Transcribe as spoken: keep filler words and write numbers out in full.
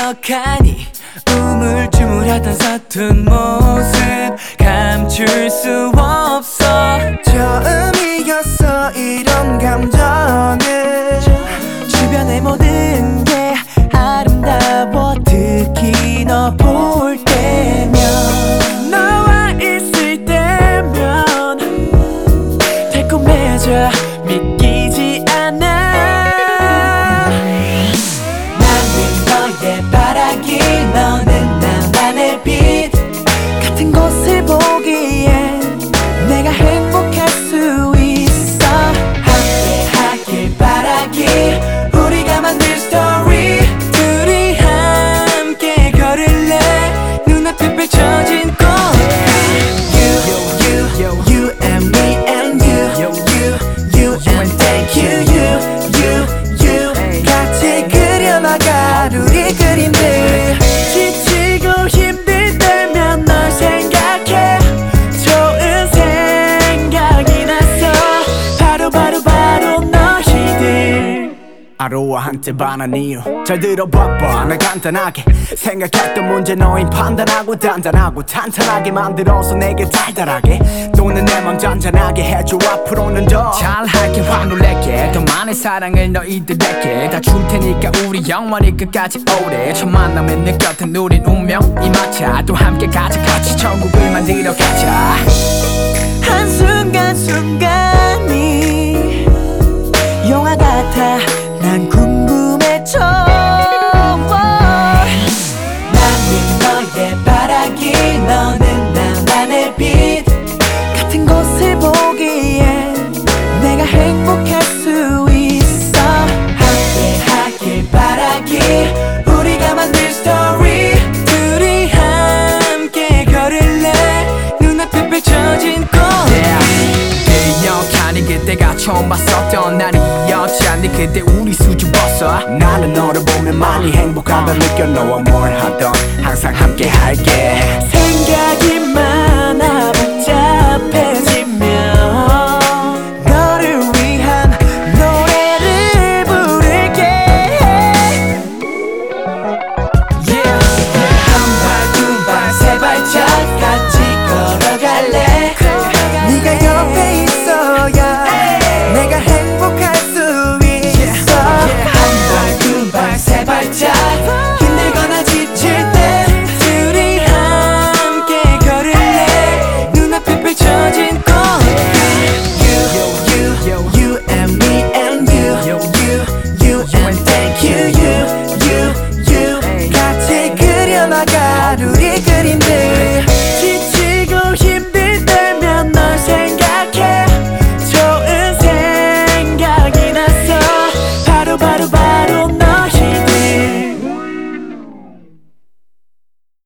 기억하니 우물쭈물하던 서툰 모습 감출 수 없어. 처음이었어 이런 감정은. 주변의 모든 게 아름다워 특히 너 볼 때면, 너와 있을 때면 달콤해져 믿기지 않아. 나는 너의 바라기 너는 나만의 빛 같은 곳을 보기엔 내가 행복할 수 있어. 함께 하길 바라기 우리가 만들 스토리. 둘이 함께 걸을래 눈앞에 펼쳐진 꽃. You, you, you and me and you, you, you and thank you, you, you, you 같이 그려나갈 우리 그림들. 지치고 힘들 때면 널 생각해 좋은 생각이 나서 바로 바로 바로 너희들. 하루와 한때 반한 이유 잘 들어봐봐. 나 간단하게 생각했던 문제 너인 판단하고 단단하고 탄탄하게 만들어서 내게 달달하게 또는 내 맘 잔잔하게 해줘. 앞으로는 더 잘할게 확 놀랄게. 더 많은 사랑을 너희들에게 다 줄 테니까 우리 영원히 끝까지 오래. 첫 만남에 느꼈던 우린 운명이 맞아. 또 함께 가자 같이 천국을 만들어 가자. 한순간순간이 영화 같아 난 궁금해져. 나는 너의 바라기 너는 나만의 빛 같은 곳을 보기엔 내가 행복할 수 있어. 함께 하길 바라기 우리가 만들 스토리. 둘이 함께 걸을래 눈앞에 펼쳐진 꽃. 기억하니 그때가 처음 봤었던 날이었지 않니. 그때 우리 수줍 벗어. 나는 너를 보면 많이 행복하다 느껴. 너와 뭘 하던 항상 함께 할게. 생각이 많아